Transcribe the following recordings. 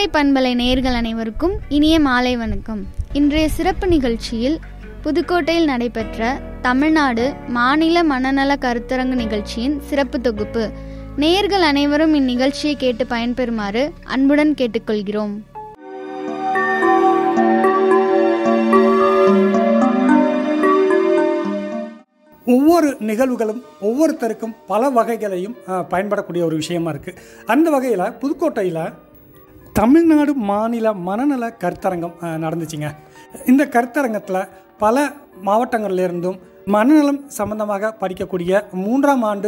பண்பலை நேயர்கள் அனைவருக்கும் இனிய மாலை வணக்கம். இன்றைய சிறப்பு நிகழ்ச்சியில் புதுக்கோட்டையில் நடைபெற்ற தமிழ்நாடு மாநில மனநல கருத்தரங்கு நிகழ்ச்சியின் சிறப்பு தொகுப்பு. நேயர்கள் அனைவரும் இந்நிகழ்ச்சியை கேட்டு பயன்பெறுமாறு அன்புடன் கேட்டுக்கொள்கிறோம். ஒவ்வொரு நிகழ்வுகளும் ஒவ்வொருத்தருக்கும் பல வகைகளையும் பயன்படக்கூடிய ஒரு விஷயமா இருக்குது. அந்த வகையில் புதுக்கோட்டையில் தமிழ்நாடு மாநில மனநல கருத்தரங்கம் நடந்துச்சுங்க. இந்த கருத்தரங்கத்தில் பல மாவட்டங்கள்லேருந்தும் மனநலம் சம்பந்தமாக படிக்கக்கூடிய 3ஆம் ஆண்டு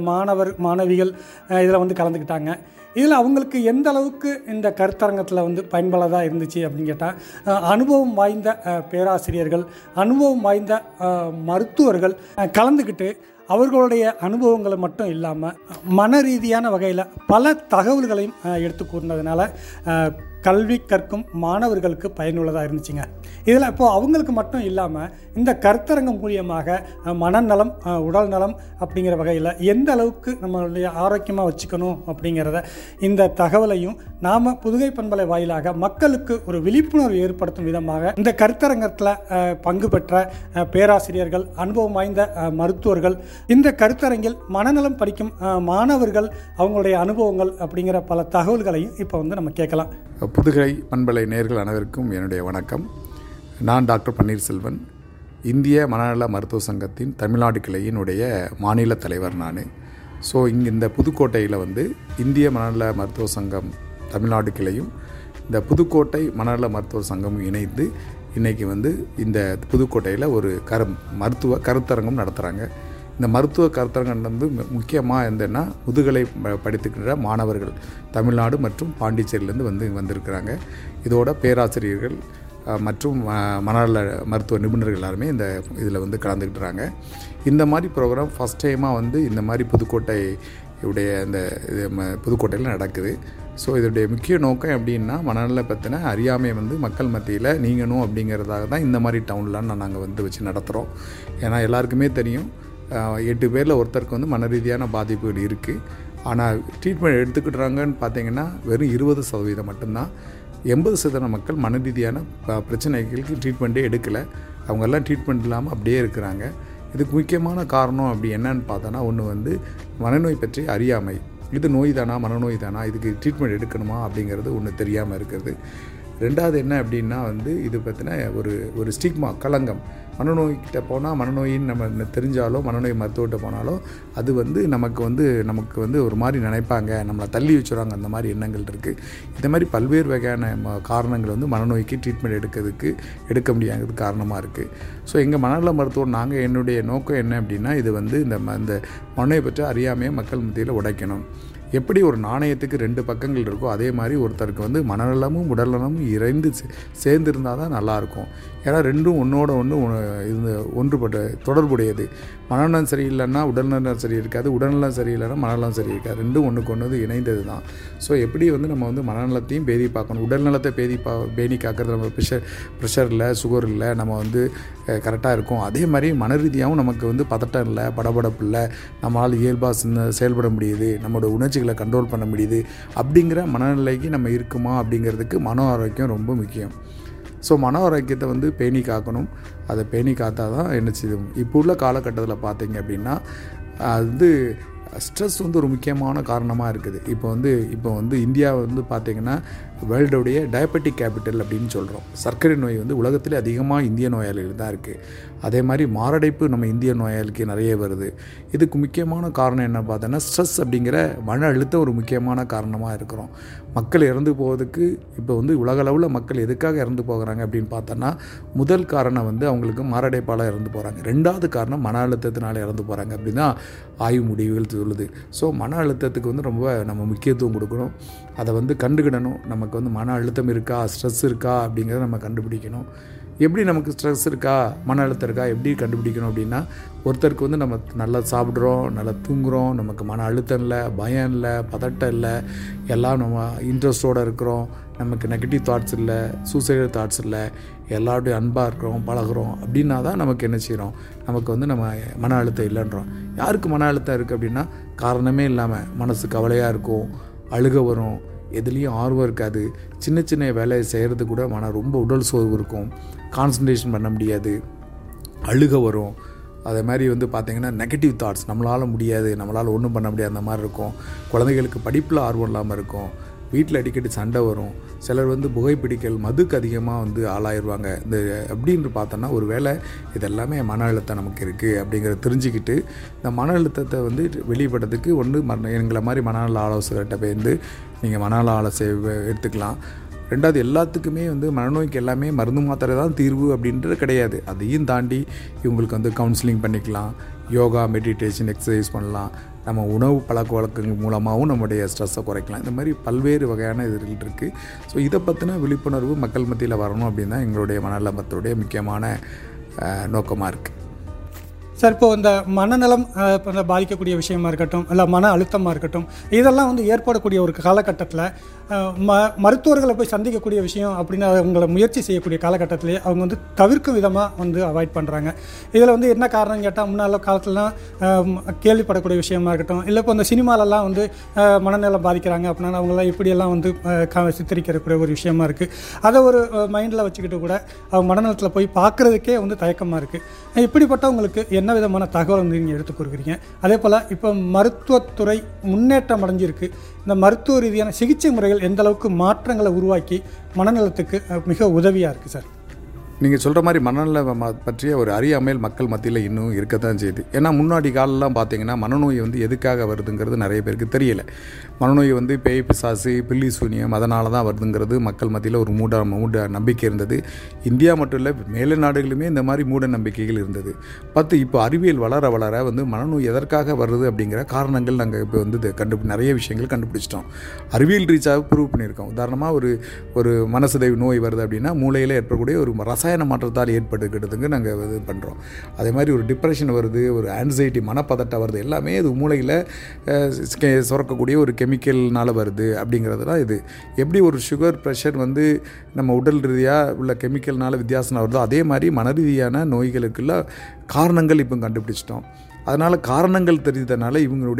மாணவிகள் இதில் கலந்துக்கிட்டாங்க. இதில் அவங்களுக்கு எந்த அளவுக்கு இந்த கருத்தரங்கத்தில் பயனுள்ளதாக இருந்துச்சு அப்படின்னு கேட்டால், அனுபவம் வாய்ந்த பேராசிரியர்கள், அனுபவம் வாய்ந்த மருத்துவர்கள் கலந்துக்கிட்டு அவர்களுடைய அனுபவங்களை மட்டும் இல்லாமல் மன ரீதியான வகையில் பல தகவல்களையும் எடுத்து கூறினதுனால கல்வி கற்கும் மாணவர்களுக்கு பயனுள்ளதாக இருந்துச்சுங்க. இதில் இப்போது அவங்களுக்கு மட்டும் இல்லாமல் இந்த கருத்தரங்கம் மூலியமாக மனநலம், உடல் நலம் அப்படிங்கிற வகையில் எந்த அளவுக்கு நம்மளுடைய ஆரோக்கியமாக வச்சுக்கணும் அப்படிங்கிறத இந்த தகவலையும் நாம் புதுகை பண்பலை வாயிலாக மக்களுக்கு ஒரு விழிப்புணர்வு ஏற்படுத்தும் விதமாக இந்த கருத்தரங்கத்தில் பங்கு பெற்ற பேராசிரியர்கள், அனுபவம் வாய்ந்த மருத்துவர்கள், இந்த கருத்தரங்கில் மனநலம் படிக்கும் மாணவர்கள் அவங்களுடைய அனுபவங்கள் அப்படிங்கிற பல தகவல்களையும் இப்போ நம்ம கேட்கலாம். புதுகை பண்பலை நேயர்கள் அனைவருக்கும் என்னுடைய வணக்கம். நான் டாக்டர் பன்னீர்செல்வன், இந்திய மனநல மருத்துவ சங்கத்தின் தமிழ்நாடு கிளையினுடைய மாநில தலைவர் நான். ஸோ இந்த புதுக்கோட்டையில் இந்திய மனநல மருத்துவ சங்கம் தமிழ்நாடு கிளையும் இந்த புதுக்கோட்டை மனநல மருத்துவ சங்கமும் இணைந்து இன்றைக்கி இந்த புதுக்கோட்டையில் ஒரு மருத்துவ கருத்தரங்கம் நடத்துகிறாங்க. இந்த மருத்துவ கருத்தரங்கம் முக்கியமாக என்னன்னா, முதுகலை படித்துக்கிற மாணவர்கள் தமிழ்நாடு மற்றும் பாண்டிச்சேரியிலேருந்து வந்திருக்கிறாங்க. இதோட பேராசிரியர்கள் மற்றும் மனநல மருத்துவ நிபுணர்கள் எல்லாருமே இதில் கலந்துக்கிட்டுறாங்க. இந்த மாதிரி ப்ரோக்ராம் ஃபஸ்ட் டைமாக இந்த மாதிரி புதுக்கோட்டையுடைய புதுக்கோட்டையில் நடக்குது. ஸோ இதோடைய முக்கிய நோக்கம் எப்படின்னா, மனநல பற்றின அறியாமை மக்கள் மத்தியில் நீங்கணும் அப்படிங்கிறதாக தான் இந்த மாதிரி டவுன்லாம் நாங்கள் வச்சு நடத்துகிறோம். ஏன்னா எல்லாருக்குமே தெரியும், 8 பேரில் ஒருத்தருக்கு மன ரீதியான பாதிப்புகள் இருக்குது. ஆனால் ட்ரீட்மெண்ட் எடுத்துக்கிட்டுறாங்கன்னு பார்த்தீங்கன்னா வெறும் 20% மட்டும்தான். 80% மக்கள் மன ரீதியான பிரச்சனைகளுக்கு ட்ரீட்மெண்ட்டே எடுக்கலை. அவங்கெல்லாம் ட்ரீட்மெண்ட் இல்லாமல் அப்படியே இருக்கிறாங்க. இதுக்கு முக்கியமான காரணம் அப்படி என்னன்னு பார்த்தோன்னா, ஒன்று மனநோய் பற்றி அறியாமை. இது நோய் தானா, மனநோய் தானா, இதுக்கு ட்ரீட்மெண்ட் எடுக்கணுமா அப்படிங்கிறது ஒன்று தெரியாமல் இருக்கிறது. ரெண்டாவது என்ன அப்படின்னா, இது பற்றின ஒரு ஸ்டிக்மா, களங்கம். மனநோய்கிட்ட போனால் மனநோயின்னு நம்ம தெரிஞ்சாலோ, மனநோய் மருத்துவர்கிட்ட போனாலோ அது நமக்கு ஒரு மாதிரி நினைப்பாங்க, நம்மளை தள்ளி வச்சுருவாங்க, அந்த மாதிரி எண்ணங்கள் இருக்குது. இந்த மாதிரி பல்வேறு வகையான காரணங்கள் மனநோய்க்கு ட்ரீட்மெண்ட் எடுக்க முடியாதது காரணமாக இருக்குது. ஸோ எங்கள் மனநல மருத்துவர் என்னுடைய நோக்கம் என்ன அப்படின்னா, இது இந்த மனநோயை பற்றி அறியாமையை மக்கள் மத்தியில் உடைக்கணும். எப்படி ஒரு நாணயத்துக்கு 2 பக்கங்கள் இருக்கோ, அதே மாதிரி ஒருத்தருக்கு மனநலமும் உடல்நலமும் சேர்ந்துருந்தால் தான் நல்லாயிருக்கும். ஏன்னா ரெண்டும் ஒன்றோட ஒன்றுபட்ட தொடர்புடையது. மனநலம் சரியில்லைன்னா உடல்நலம் சரி இருக்காது, உடல்நலம் சரியில்லைன்னா மனநலம் சரி இருக்காது. ரெண்டும் ஒன்றுக்கு இணைந்தது தான். ஸோ எப்படி நம்ம மனநலத்தையும் பேதி பார்க்கணும், உடல்நலத்தை பேணி காக்கிறது. நம்ம ப்ரெஷர் இல்லை, சுகர் இல்லை, நம்ம கரெக்டாக இருக்கும். அதே மாதிரி மன ரீதியாகவும் நமக்கு பதட்டம் இல்லை, படபடப்பு இல்லை, நம்மளால் இயல்பாக செயல்பட முடியுது, நம்மளோட உணர்ச்சிகளை கண்ட்ரோல் பண்ண முடியுது. அப்படிங்கிற மனநிலைக்கு நம்ம இருக்குமா அப்படிங்கிறதுக்கு மன ஆரோக்கியம் ரொம்ப முக்கியம். ஸோ மன ஆரோக்கியத்தை பேணி காக்கணும். அதை பேணி காத்தா தான் என்ன செய்யும். இப்போ உள்ள காலகட்டத்தில் பார்த்தீங்க அப்படின்னா, ஸ்ட்ரெஸ் ஒரு முக்கியமான காரணமாக இருக்குது. இப்போ இந்தியா பார்த்திங்கன்னா வேர்ல்டுடைய டயபெட்டிக் கேபிட்டல் அப்படின்னு சொல்கிறோம். சர்க்கரை நோய் உலகத்திலே அதிகமாக இந்திய நோயாளிகள் தான் இருக்குது. அதே மாதிரி மாரடைப்பு நம்ம இந்திய நோயாளிக்கு நிறைய வருது. இதுக்கு முக்கியமான காரணம் என்ன பார்த்தோன்னா, ஸ்ட்ரெஸ் அப்படிங்கிற மன அழுத்தம் ஒரு முக்கியமான காரணமாக இருக்கிறோம். மக்கள் இறந்து போவதுக்கு இப்போ உலகளவில் மக்கள் எதுக்காக இறந்து போகிறாங்க அப்படின்னு பார்த்தோன்னா, முதல் காரணம் அவங்களுக்கு மாரடைப்பால் இறந்து போகிறாங்க. 2வது காரணம் மன அழுத்தத்தினால் இறந்து போகிறாங்க அப்படின்னு தான் ஆய்வு முடிவுகள் சொல்லுது. ஸோ மன அழுத்தத்துக்கு ரொம்ப நம்ம முக்கியத்துவம் கொடுக்கணும். அதை கண்டுக்கிடணும். நமக்கு மன அழுத்தம் இருக்கா, ஸ்ட்ரெஸ் இருக்கா அப்படிங்கிறத நம்ம கண்டுபிடிக்கணும். எப்படி நமக்கு ஸ்ட்ரெஸ் இருக்கா, மன அழுத்தம் இருக்கா எப்படி கண்டுபிடிக்கணும் அப்படின்னா, ஒருத்தருக்கு நம்ம நல்லா சாப்பிட்றோம், நல்லா தூங்குகிறோம், நமக்கு மன அழுத்தம் இல்லை, பயம் இல்லை, பதட்டம் இல்லை, எல்லாம் நம்ம இன்ட்ரெஸ்டோடு இருக்கிறோம், நமக்கு நெகட்டிவ் தாட்ஸ் இல்லை, சூசைடல் தாட்ஸ் இல்லை, எல்லாருடைய அன்பாக இருக்கிறோம், பழகிறோம் அப்படின்னா தான் நமக்கு என்ன செய்கிறோம், நமக்கு நம்ம மன அழுத்தம் இல்லைன்றோம். யாருக்கு மன அழுத்தம் இருக்குது அப்படின்னா, காரணமே இல்லாமல் மனசு கவலையாக இருக்கும், அழுக வரும், எதுலேயும் ஆர்வம் இருக்காது. சின்ன சின்ன வேலையை செய்கிறது கூட ரொம்ப உடல் சோர்வு இருக்கும், கான்சன்ட்ரேஷன் பண்ண முடியாது, அழுக வரும். அதே மாதிரி பார்த்திங்கன்னா நெகட்டிவ் தாட்ஸ், நம்மளால் முடியாது, நம்மளால் ஒன்றும் பண்ண முடியாது அந்த மாதிரி இருக்கும். குழந்தைகளுக்கு படிப்பில் ஆர்வம் இல்லாமல் இருக்கும், வீட்டில் அடிக்கடி சண்டை வரும். சிலர் புகைப்பிடிக்கல், மதுக்கு அதிகமாக ஆளாயிருவாங்க. இந்த அப்படின்னு பார்த்தோன்னா ஒரு வேளை இதெல்லாமே மன அழுத்தம் நமக்கு இருக்குது அப்படிங்கிறத தெரிஞ்சுக்கிட்டு இந்த மன அழுத்தத்தை வெளிப்படுறதுக்கு எங்களை மாதிரி மனநல ஆலோசகர்கிட்ட போய் நீங்கள் மனநல ஆலோசனை எடுத்துக்கலாம். ரெண்டாவது, எல்லாத்துக்குமே மனநோய்க்கு எல்லாமே மருந்து மாத்திரை தான் தீர்வு அப்படின்றது கிடையாது. அதையும் தாண்டி இவங்களுக்கு கவுன்சிலிங் பண்ணிக்கலாம், யோகா, மெடிடேஷன், எக்ஸசைஸ் பண்ணலாம், நம்ம உணவு பழக்க வழக்கங்கள் மூலமாகவும் நம்முடைய ஸ்ட்ரெஸ்ஸை குறைக்கலாம். இந்த மாதிரி பல்வேறு வகையான இதுகள் இருக்குது. ஸோ இதை பற்றின விழிப்புணர்வு மக்கள் மத்தியில் வரணும் அப்படின்னு தான் எங்களுடைய மனநல மருத்துவருடைய முக்கியமான நோக்கமாக இருக்குது. சார், இப்போது இந்த மனநலம் இப்போ பாதிக்கக்கூடிய விஷயமா இருக்கட்டும், இல்லை மன அழுத்தமாக இருக்கட்டும், இதெல்லாம் ஏற்படக்கூடிய ஒரு காலகட்டத்தில் மருத்துவர்களை போய் சந்திக்கக்கூடிய விஷயம் அப்படின்னு அவங்கள முயற்சி செய்யக்கூடிய காலகட்டத்திலே அவங்க தவிர்க்கும் விதமாக அவாய்ட் பண்ணுறாங்க. இதில் என்ன காரணம் கேட்டால், முன்னாள் காலத்துலலாம் கேள்விப்படக்கூடிய விஷயமா இருக்கட்டும், இல்லை இப்போ இந்த சினிமாலெல்லாம் மனநலம் பாதிக்கிறாங்க அப்படின்னா அவங்களாம் இப்படியெல்லாம் சித்தரிக்கக்கூடிய ஒரு விஷயமா இருக்குது. அதை ஒரு மைண்டில் வச்சுக்கிட்டு கூட அவங்க மனநலத்தில் போய் பார்க்குறதுக்கே தயக்கமாக இருக்குது. இப்படிப்பட்டவங்களுக்கு என்ன விதமான தகவல் நீங்கள் எடுத்து கொடுக்குறீங்க? அதே போல் இப்போ மருத்துவத்துறை முன்னேற்றம் அடைஞ்சிருக்கு. இந்த மருத்துவ ரீதியான சிகிச்சை முறைகள் எந்த அளவுக்கு மாற்றங்களை உருவாக்கி மனநலத்துக்கு மிக உதவியாக இருக்குது சார்? நீங்கள் சொல்கிற மாதிரி மனநல பற்றிய ஒரு அறியாமையில் மக்கள் மத்தியில் இன்னும் இருக்க தான் செய்யுது. ஏன்னா முன்னாடி காலெல்லாம் பார்த்தீங்கன்னா மனநோய் எதுக்காக வருதுங்கிறது நிறைய பேருக்கு தெரியலை. மனநோய் பேய் பிசாசு, பில்லி சூனியம் அதனால தான் வருதுங்கிறது மக்கள் மத்தியில் ஒரு மூட நம்பிக்கை இருந்தது. இந்தியா மட்டும் இல்லை, மேலை நாடுகளுமே இந்த மாதிரி மூட நம்பிக்கைகள் இருந்தது. இப்போ அறிவியல் வளர வளர மனநோய் எதற்காக வருது அப்படிங்கிற காரணங்கள் நாங்கள் இப்போ நிறைய விஷயங்கள் கண்டுபிடிச்சிட்டோம். அறிவியல் ரீச்சாக ப்ரூவ் பண்ணியிருக்கோம். உதாரணமாக ஒரு மனசிதைவு நோய் வருது அப்படின்னா மூளையில் ஏற்படக்கூடிய ஒரு ரசாயன மாற்றத்தால் ஏற்படுகிறதுங்க நாங்கள் பண்ணுறோம். அதே மாதிரி ஒரு டிப்ரெஷன் வருது, ஒரு ஆன்சைட்டி, மனப்பதட்டம் வருது, எல்லாமே இது மூளையில் சுரக்கக்கூடிய ஒரு கெமிக்கல்னால் வருது அப்படிங்கிறது தான் இது. எப்படி ஒரு சுகர், ப்ரெஷர் நம்ம உடல் ரீதியாக உள்ள கெமிக்கல்னால வித்தியாசம் வருதோ, அதே மாதிரி மன ரீதியான நோய்களுக்குள்ள காரணங்கள் இப்போ கண்டுபிடிச்சிட்டோம். அதனால் காரணங்கள் தெரிந்ததுனால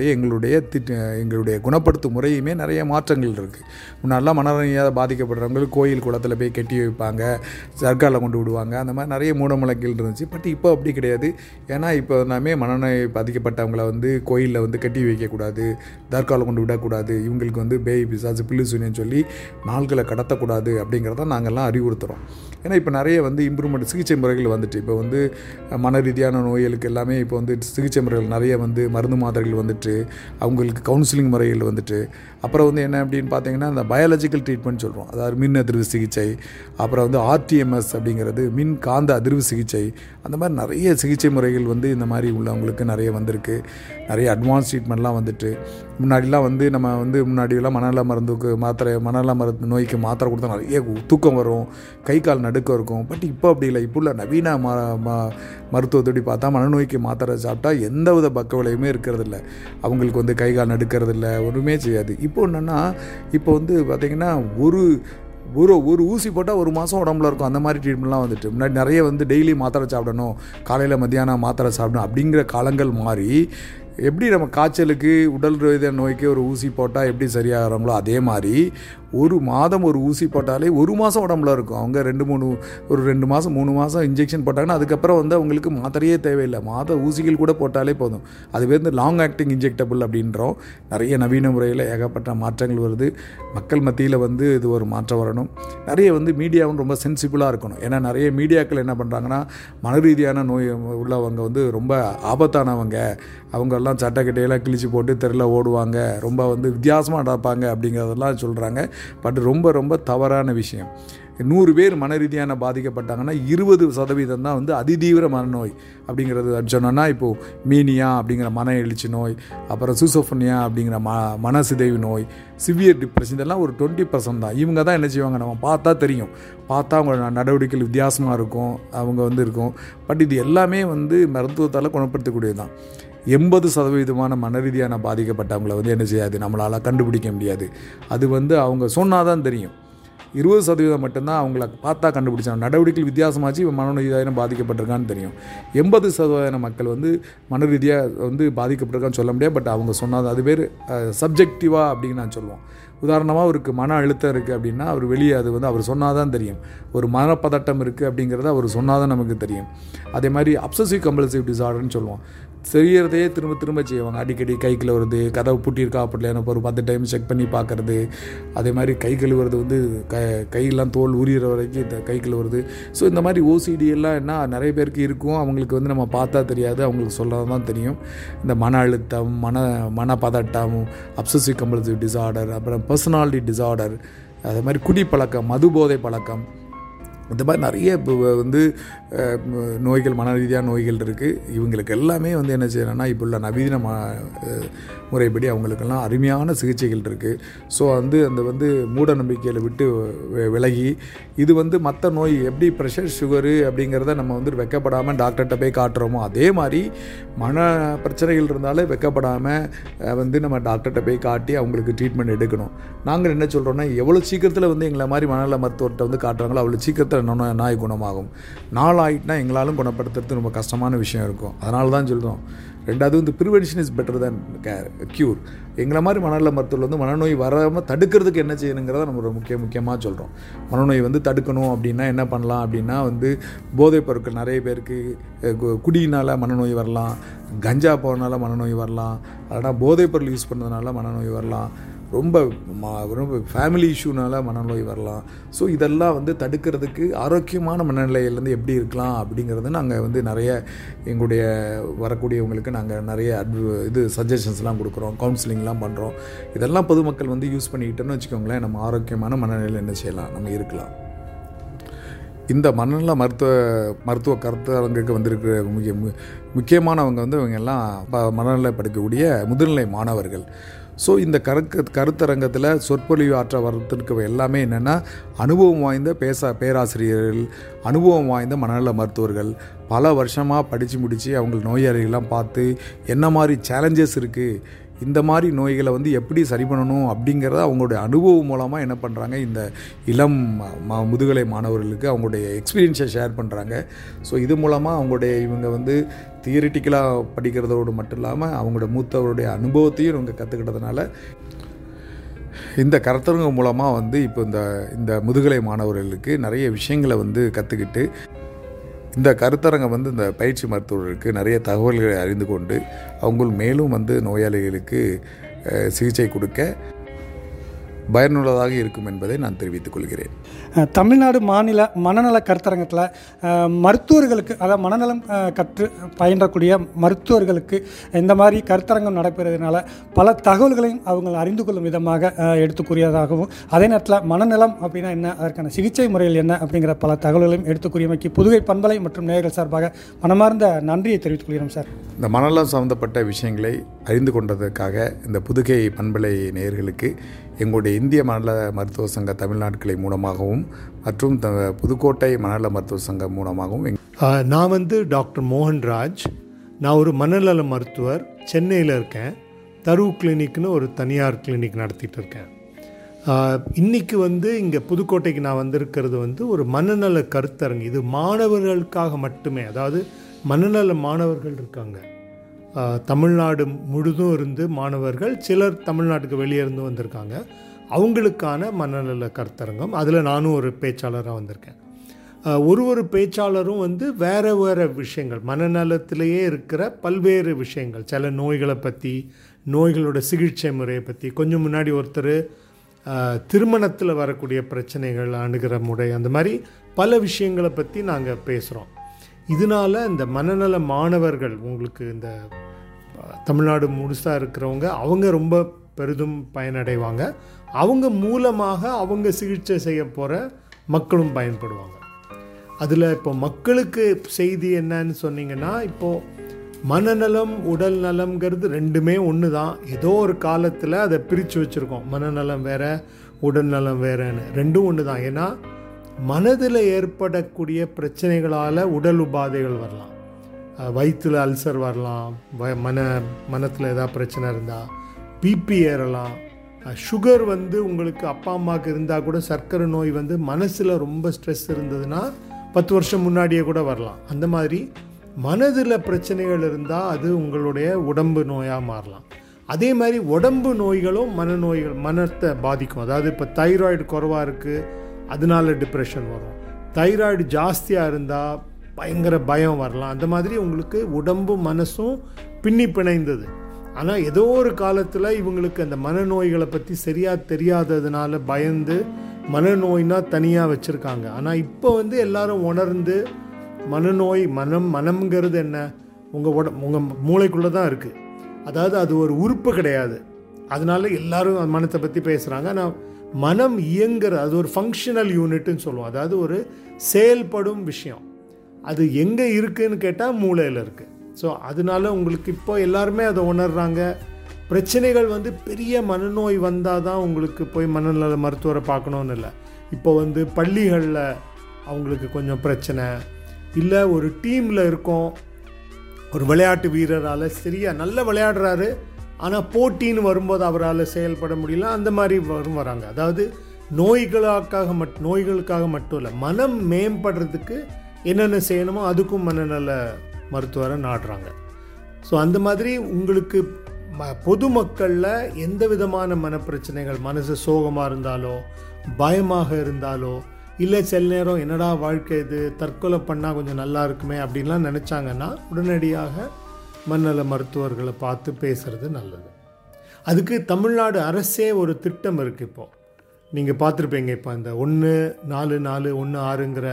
எங்களுடைய குணப்படுத்தும் முறையுமே நிறைய மாற்றங்கள் இருக்குது. முன்னாடிலாம் மனநோயால் பாதிக்கப்படுறவங்களுக்கு கோயில் குளத்தில் போய் கட்டி வைப்பாங்க, சர்க்காரில் கொண்டு விடுவாங்க, அந்த மாதிரி நிறைய மூடமுழக்கில் இருந்துச்சு. பட் இப்போ அப்படி கிடையாது. ஏன்னா இப்போ எல்லாமே மனநோய் பாதிக்கப்பட்டவங்களை கோயிலில் கட்டி வைக்கக்கூடாது, தர்காவில் கொண்டு விடக்கூடாது, இவங்களுக்கு பேய் பிசாசு பில்லி சூனியன்னு சொல்லி நாள்களை கடத்தக்கூடாது அப்படிங்கிறத நாங்கள்லாம் அறிவுறுத்துகிறோம். ஏன்னா இப்போ நிறைய இம்ப்ரூவ்மெண்ட் சிகிச்சை முறைகள் இப்போ மன ரீதியான நோய்களுக்கு எல்லாமே இப்போ சிகிச்சை முறைகள் நிறைய மருந்து மாத்திரைகள் அவங்களுக்கு கவுன்சிலிங் முறைகள் அப்புறம் என்ன அப்படின்னு பார்த்தீங்கன்னா இந்த பயாலஜிக்கல் ட்ரீட்மெண்ட் சொல்கிறோம். அதாவது மின் அதிர்வு சிகிச்சை, அப்புறம் ஆர்டிஎம்எஸ் அப்படிங்கிறது மின் காந்த அதிர்வு சிகிச்சை, அந்த மாதிரி நிறைய சிகிச்சை முறைகள் இந்த மாதிரி உள்ளவங்களுக்கு நிறைய வந்திருக்கு. நிறைய அட்வான்ஸ் ட்ரீட்மெண்ட்லாம் முன்னாடிலாம் நம்ம முன்னாடியெல்லாம் மனநல மருந்து நோய்க்கு மாத்திரை கொடுத்தா நிறைய தூக்கம் வரும், கை கால் நடுக்கம் இருக்கும். பட் இப்போ அப்படி இல்லை. இப்போ உள்ள நவீன மருத்துவத்தோடி பார்த்தா மனநோய்க்கு மாத்திரை சாப்பிட்டா எந்த வித பக்க விளைவுமே இருக்கிறதில்ல. அவங்களுக்கு கை கால் நடுக்கிறதில்ல, ஒன்றுமே செய்யாது. இப்போ என்னென்னா இப்போ பார்த்திங்கன்னா ஒரு ஊசி போட்டால் ஒரு மாதம் உடம்புல இருக்கும். அந்த மாதிரி ட்ரீட்மெண்ட்லாம் முன்னாடி நிறைய டெய்லி மாத்திரை சாப்பிடணும், காலையில் மத்தியானம் மாத்திரை சாப்பிடணும் அப்படிங்கிற காலங்கள் மாறி எப்படி நம்ம காய்ச்சலுக்கு உடல் ரீதியான நோய்க்கு ஒரு ஊசி போட்டால் எப்படி சரியாகிறாங்களோ அதே மாதிரி ஒரு மாதம் ஒரு ஊசி போட்டாலே ஒரு மாதம் உடம்புல இருக்கும். அவங்க 2 மாதம் 3 மாதம் இன்ஜெக்ஷன் போட்டாங்கன்னா அதுக்கப்புறம் அவங்களுக்கு மாத்திரையே தேவையில்லை, ஊசிகள் கூட போட்டாலே போதும். அதுவே லாங் ஆக்டிங் இன்ஜெக்டபிள் அப்படின்றோம். நிறைய நவீன முறையில் ஏகப்பட்ட மாற்றங்கள் வருது. மக்கள் மத்தியில் இது ஒரு மாற்றம் வரணும். நிறைய மீடியாவும் ரொம்ப சென்சிபிளாக இருக்கணும். ஏன்னா நிறைய மீடியாக்கள் என்ன பண்ணுறாங்கன்னா மன ரீதியான நோய் உள்ளவங்க ரொம்ப ஆபத்தானவங்க, அவங்கெல்லாம் சட்டக்கட்டையெல்லாம் கிழிச்சு போட்டு தெருவில் ஓடுவாங்க, ரொம்ப வித்தியாசமாக நடப்பாங்க அப்படிங்கிறதெல்லாம் சொல்கிறாங்க. பட் ரொம்ப தவறான விஷயம். 100 பேர் மன ரீதியான பாதிக்கப்பட்டாங்கன்னா 20% தான் அதிதீவிர மனநோய் அப்படிங்கிறது சொன்னோன்னா, இப்போது மீனியா அப்படிங்கிற மன எழுச்சி நோய், அப்புறம் சூசோஃபோனியா அப்படிங்கிற மனசிதைவு நோய், சிவியர் டிப்ரெஷன், இதெல்லாம் ஒரு 20% தான். இவங்க தான் என்ன செய்வாங்க, நம்ம பார்த்தா தெரியும், பார்த்தா அவங்க நடவடிக்கைகள் வித்தியாசமாக இருக்கும், அவங்க இருக்கும். பட் இது எல்லாமே மருத்துவத்தால் குணப்படுத்தக்கூடியது தான். 80% மன ரீதியான பாதிக்கப்பட்டவங்களை என்ன செய்யாது, நம்மளால் கண்டுபிடிக்க முடியாது. அது அவங்க சொன்னால் தான் தெரியும். 20% மட்டும்தான் அவங்கள பார்த்தா கண்டுபிடிச்சாங்க, நடவடிக்கைகள் வித்தியாசமாச்சு, இவன் மனநோயாயிரம் பாதிக்கப்பட்டிருக்கான்னு தெரியும். 80% மக்கள் மன ரீதியாக பாதிக்கப்பட்டிருக்கான்னு சொல்ல முடியாது. பட் அவங்க சொன்னாது அது பேர் சப்ஜெக்டிவாக அப்படின்னு நான் சொல்லுவோம். உதாரணமாக அவருக்கு மன அழுத்தம் இருக்குது அப்படின்னா அவர் வெளியே அது வந்து அவர் சொன்னால் தான் தெரியும். ஒரு மனப்பதட்டம் இருக்குது அப்படிங்கிறத அவர் சொன்னால் தான் நமக்கு தெரியும். அதே மாதிரி அப்சசிவ் கம்பல்சிவ் டிசார்டர்னு சொல்லுவோம். செய்கிறதையே திரும்ப திரும்ப செய்வாங்க. அடிக்கடி கைக்குள்ள வருது, கதவு பூட்டியிருக்கா அப்படின்னா ஒரு 10 டைம் செக் பண்ணி பார்க்குறது. அதே மாதிரி கை கழுவுறது வந்து கையெல்லாம் தோல் உரிகிற வரைக்கும் இந்த கை கழுவுறது. ஸோ இந்த மாதிரி ஓசிடி எல்லாம் என்ன நிறைய பேருக்கு இருக்கும். அவங்களுக்கு வந்து நம்ம பார்த்தா தெரியாது, அவங்களுக்கு சொல்ல தான் தெரியும். இந்த மன அழுத்தம், மனப்பதட்டம், அப்சசிவ் கம்பல்சிவ் டிசார்டர், அப்புறம் பர்சனாலிட்டி டிசார்டர், அதே மாதிரி குடிப்பழக்கம், மது போதை பழக்கம், இந்த மாதிரி நிறைய வந்து நோய்கள், மன ரீதியான நோய்கள் இருக்குது. இவங்களுக்கு எல்லாமே வந்து என்ன செய்யணும்னா இப்போ உள்ள நவீன முறைப்படி அவங்களுக்கெல்லாம் அருமையான சிகிச்சைகள் இருக்குது. ஸோ அந்த மூட நம்பிக்கையில் விட்டு விலகி இது வந்து மற்ற நோய் எப்படி ப்ரெஷர், சுகரு அப்படிங்கிறத நம்ம வந்து வெக்கப்படாமல் டாக்டர்கிட்ட போய் காட்டுறோமோ அதே மாதிரி மன பிரச்சனைகள் இருந்தாலே வெக்கப்படாமல் வந்து நம்ம டாக்டர்கிட்ட போய் காட்டி அவங்களுக்கு ட்ரீட்மெண்ட் எடுக்கணும். நாங்கள் என்ன சொல்கிறோன்னா எவ்வளோ சீக்கிரத்தில் வந்து எங்களை மாதிரி மனநல மருத்துவர்கிட்ட வந்து காட்டுறாங்களோ அவ்வளோ சீக்கிரத்தில் நோய் குணமாகும். நாள் ஆகிட்டுனா எங்களாலும் குணப்படுத்துறது ரொம்ப கஷ்டமான விஷயம் இருக்கும். அதனால தான் சொல்கிறோம். ரெண்டாவது வந்து prevention is better than cure. எங்களை மாதிரி மனநல மருத்துவர்கள் வந்து மனநோய் வராமல் தடுக்கிறதுக்கு என்ன செய்யணுங்கிறத நம்ம ஒரு முக்கியமாக சொல்கிறோம். மனநோய் வந்து தடுக்கணும் அப்படின்னா என்ன பண்ணலாம் அப்படின்னா வந்து போதைப் பொருட்கள் நிறைய பேருக்கு குடியினால் மனநோய் வரலாம், கஞ்சா போகிறனால மனநோய் வரலாம், அதனால் போதைப் பொருள் யூஸ் பண்ணுறதுனால மனநோய் வரலாம், ரொம்ப ஃபேமிலி இஷ்யூனால் மனநோய் வரலாம். ஸோ இதெல்லாம் வந்து தடுக்கிறதுக்கு ஆரோக்கியமான மனநிலையிலேருந்து எப்படி இருக்கலாம் அப்படிங்கிறது நாங்கள் வந்து நிறைய எங்களுடைய வரக்கூடியவங்களுக்கு நாங்கள் நிறைய சஜஷன்ஸ்லாம் கொடுக்குறோம், கவுன்சிலிங்லாம் பண்ணுறோம். இதெல்லாம் பொதுமக்கள் வந்து யூஸ் பண்ணிக்கிட்டோன்னு வச்சுக்கோங்களேன், நம்ம ஆரோக்கியமான மனநிலையில் என்ன செய்யலாம், நம்ம இருக்கலாம். இந்த மனநல மருத்துவ கருத்தரங்குக்கு வந்திருக்கிற முக்கியமானவங்க வந்து இவங்க எல்லாம் மனநல படிக்கக்கூடிய முதுநிலை மாணவர்கள். ஸோ இந்த கருத்தரங்கத்தில் சொற்பொழிவு ஆற்ற வரத்திற்கு எல்லாமே என்னென்னா அனுபவம் வாய்ந்த பேராசிரியர்கள், அனுபவம் வாய்ந்த மனநல மருத்துவர்கள், பல வருஷமாக படித்து முடித்து அவங்க நோயாளிகள்லாம் பார்த்து என்ன மாதிரி சேலஞ்சஸ் இருக்குது, இந்த மாதிரி நோய்களை வந்து எப்படி சரி பண்ணணும் அப்படிங்கிறத அவங்களுடைய அனுபவம் மூலமாக என்ன பண்ணுறாங்க, இந்த இளம் முதுகலை மாணவர்களுக்கு அவங்களுடைய எக்ஸ்பீரியன்ஸை ஷேர் பண்ணுறாங்க. ஸோ இது மூலமாக இவங்க வந்து தியரிட்டிக்கலாக படிக்கிறதோடு மட்டும் இல்லாமல் அவங்களோட மூத்தவருடைய அனுபவத்தையும் இவங்க கற்றுக்கிட்டதுனால இந்த கருத்தரங்கு மூலமாக வந்து இப்போ இந்த முதுகலை மாணவர்களுக்கு நிறைய விஷயங்களை வந்து கற்றுக்கிட்டு இந்த கருத்தரங்கம் வந்து இந்த பயிற்சி மருத்துவர்களுக்கு நிறைய தகவல்களை அறிந்து கொண்டு அவங்க மேலும் வந்து நோயாளிகளுக்கு சிகிச்சை கொடுக்க பயனுள்ளதாக இருக்கும் என்பதை நான் தெரிவித்துக் கொள்கிறேன். தமிழ்நாடு மாநில மனநல கருத்தரங்கத்தில் மருத்துவர்களுக்கு, அதாவது மனநலம் கற்று பயின்றக்கூடிய மருத்துவர்களுக்கு இந்த மாதிரி கருத்தரங்கம் நடைபெறுவதனால பல தகவல்களையும் அவங்க அறிந்து கொள்ளும் விதமாக எடுத்துக்கூறியதாகவும், அதே நேரத்தில் மனநலம் அப்படின்னா என்ன, அதற்கான சிகிச்சை முறைகள் என்ன அப்படிங்கிற பல தகவல்களையும் எடுத்துக்கூறியமைக்கு புதுகை பண்பலை மற்றும் நேயர்கள் சார்பாக மனமார்ந்த நன்றியை தெரிவித்துக் கொள்கிறோம் சார். இந்த மனநலம் சம்பந்தப்பட்ட விஷயங்களை அறிந்து கொண்டதற்காக இந்த புதுகை பண்பலை நேயர்களுக்கு எங்களுடைய இந்திய மனநல மருத்துவ சங்க தமிழ்நாடு கிளை மூலமாகவும் மற்றும் புதுக்கோட்டை மனநல மருத்துவ சங்கம் மூலமாகவும் நான் வந்து டாக்டர் மோகன்ராஜ். நான் ஒரு மனநல மருத்துவர், சென்னையில் இருக்கேன். தரு கிளினிக்னு ஒரு தனியார் கிளினிக் நடத்திட்டு இருக்கேன். இன்றைக்கி வந்து இங்கே புதுக்கோட்டைக்கு நான் வந்திருக்கிறது வந்து ஒரு மனநல கருத்தரங்கு. இது மாணவர்களுக்காக மட்டுமே, அதாவது மனநல மாணவர்கள் இருக்காங்க தமிழ்நாடு முழுதும் இருந்து மாணவர்கள், சிலர் தமிழ்நாட்டுக்கு வெளியே இருந்து வந்திருக்காங்க. அவங்களுக்கான மனநல கருத்தரங்கம். அதில் நானும் ஒரு பேச்சாளராக வந்திருக்கேன். ஒரு பேச்சாளரும் வந்து வேறு வேறு விஷயங்கள், மனநலத்திலேயே இருக்கிற பல்வேறு விஷயங்கள், சில நோய்களை பற்றி, நோய்களோட சிகிச்சை முறையை பற்றி. கொஞ்சம் முன்னாடி ஒருத்தர் திருமணத்தில் வரக்கூடிய பிரச்சனைகள் அணுகிற முறை, அந்த மாதிரி பல விஷயங்களை பற்றி நாங்கள் பேசுகிறோம். இதனால் இந்த மனநல மாணவர்கள், உங்களுக்கு இந்த தமிழ்நாடு முழுசாக இருக்கிறவங்க, அவங்க ரொம்ப பெரிதும் பயனடைவாங்க. அவங்க மூலமாக அவங்க சிகிச்சை செய்ய போகிற மக்களும் பயன்படுவாங்க. அதில் இப்போ மக்களுக்கு செய்தி என்னன்னு சொன்னீங்கன்னா, இப்போது மனநலம் உடல் நலம்ங்கிறது ரெண்டுமே ஒன்று தான். ஏதோ ஒரு காலத்தில் அதை பிரித்து வச்சுருக்கோம், மனநலம் வேறு உடல் நலம் வேறுன்னு. ரெண்டும் ஒன்று தான். ஏன்னா மனதில் ஏற்படக்கூடிய பிரச்சனைகளால் உடல் உபாதைகள் வரலாம். வயிற்றில் அல்சர் வரலாம், மனத்தில் ஏதாவது பிரச்சனை இருந்தால் பிபி ஏறலாம். சுகர் வந்து உங்களுக்கு அப்பா அம்மாவுக்கு இருந்தால் கூட, சர்க்கரை நோய் வந்து மனசில் ரொம்ப ஸ்ட்ரெஸ் இருந்ததுன்னா 10 வருஷம் முன்னாடியே கூட வரலாம். அந்த மாதிரி மனதில் பிரச்சனைகள் இருந்தால் அது உங்களுடைய உடம்பு நோயாக மாறலாம். அதே மாதிரி உடம்பு நோய்களும் மனநோய்கள் மனத்தை பாதிக்கும். அதாவது இப்போ தைராய்டு குறைவாக இருக்குது, அதனால டிப்ரெஷன் வரும். தைராய்டு ஜாஸ்தியாக இருந்தால் பயங்கர பயம் வரலாம். அந்த மாதிரி உங்களுக்கு உடம்பும் மனசும் பின்னி பிணைந்தது. ஆனால் ஏதோ ஒரு காலத்தில் இவங்களுக்கு அந்த மனநோய்களை பற்றி சரியாக தெரியாததுனால பயந்து மனநோய்னா தனியாக வச்சுருக்காங்க. ஆனால் இப்போ எல்லாரும் உணர்ந்து மனநோய் மனம்ங்கிறது என்ன, உங்கள் மூளைக்குள்ளே தான் இருக்குது. அதாவது அது ஒரு உறுப்பு கிடையாது. அதனால எல்லாரும் மனத்தை பற்றி பேசுகிறாங்க. ஆனால் மனம் இயங்குற அது ஒரு ஃபங்க்ஷனல் யூனிட்னு சொல்லுவோம். அதாவது ஒரு செயல்படும் விஷயம். அது எங்கே இருக்குதுன்னு கேட்டால் மூளையில் இருக்குது. ஸோ அதனால உங்களுக்கு இப்போ எல்லாருமே அதை உணர்றாங்க. பிரச்சனைகள் பெரிய மனநோய் வந்தால் தான் உங்களுக்கு போய் மனநல மருத்துவரை பார்க்கணுன்னு இல்லை. இப்போ பள்ளிகளில் அவங்களுக்கு கொஞ்சம் பிரச்சனை இல்லை, ஒரு டீமில் இருக்கோம், ஒரு விளையாட்டு வீரரால் சரியாக நல்லா விளையாடுறாரு, ஆனால் போட்டின்னு வரும்போது அவரால் செயல்பட முடியல, அந்த மாதிரி வராங்க. அதாவது நோய்களுக்காக மட்டும் இல்லை, மனம் மேம்படுறதுக்கு என்னென்ன செய்யணுமோ அதுக்கும் மனநல மருத்துவரை நாடுறாங்க. ஸோ அந்த மாதிரி உங்களுக்கு பொதுமக்களில் எந்த விதமான மனப்பிரச்சனைகள், மனசு சோகமாக இருந்தாலோ பயமாக இருந்தாலோ இல்லை சில நேரம் என்னடா வாழ்க்கை இது, தற்கொலை பண்ணால் கொஞ்சம் நல்லா இருக்குமே அப்படின்லாம் நினச்சாங்கன்னா உடனடியாக மனநல மருத்துவர்களை பார்த்து பேசுகிறது நல்லது. அதுக்கு தமிழ்நாடு அரசே ஒரு திட்டம் இருக்குது. இப்போது நீங்கள் பார்த்துருப்பீங்க, இப்போ இந்த 14416ங்கிற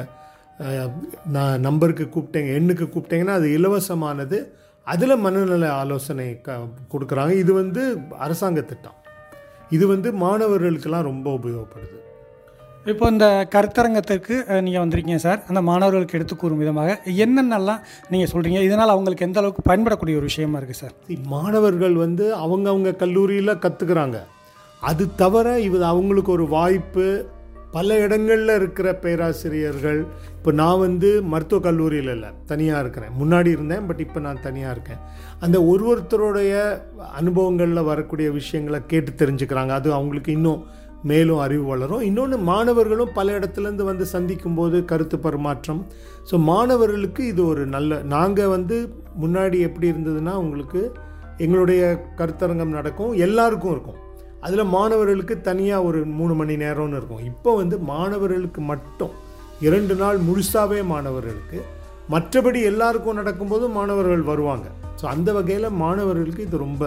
நம்பருக்கு எண்ணுக்கு கூப்பிட்டீங்கன்னா அது இலவசமானது. அதில் மனநல ஆலோசனை கொடுக்குறாங்க. இது அரசாங்க திட்டம். இது மாணவர்களுக்கெல்லாம் ரொம்ப உபயோகப்படுது. இப்போ இந்த கருத்தரங்கத்திற்கு நீங்கள் வந்திருக்கீங்க சார். அந்த மாணவர்களுக்கு எடுத்து கூறும் விதமாக என்னென்னலாம் நீங்கள் சொல்கிறீங்க, இதனால் அவங்களுக்கு எந்த அளவுக்கு பயன்படக்கூடிய ஒரு விஷயமா இருக்குது சார்? மாணவர்கள் அவங்கவுங்க கல்லூரியில் கற்றுக்குறாங்க. அது தவிர அவங்களுக்கு ஒரு வாய்ப்பு பல இடங்களில் இருக்கிற பேராசிரியர்கள். இப்போ நான் மருத்துவக் கல்லூரியில் இல்லை, தனியாக இருக்கிறேன். முன்னாடி இருந்தேன், பட் இப்போ நான் தனியாக இருக்கேன். அந்த ஒருத்தருடைய அனுபவங்களில் வரக்கூடிய விஷயங்களை கேட்டு தெரிஞ்சுக்கிறாங்க. அது அவங்களுக்கு இன்னும் மேலும் அறிவு வளரும். இன்னொன்று, மாணவர்களும் பல இடத்துலேருந்து சந்திக்கும் போது கருத்து பரிமாற்றம். ஸோ மாணவர்களுக்கு இது ஒரு நல்ல, நாங்கள் முன்னாடி எப்படி இருந்ததுன்னா உங்களுக்கு எங்களுடைய கருத்தரங்கம் நடக்கும், எல்லாருக்கும் இருக்கும். அதில் மாணவர்களுக்கு தனியாக ஒரு 3 மணி நேரம்னு இருக்கும். இப்போ மாணவர்களுக்கு மட்டும் 2 நாள் முழுசாகவே மாணவர்களுக்கு, மற்றபடி எல்லாருக்கும் நடக்கும்போது மாணவர்கள் வருவாங்க. ஸோ அந்த வகையில் மாணவர்களுக்கு இது ரொம்ப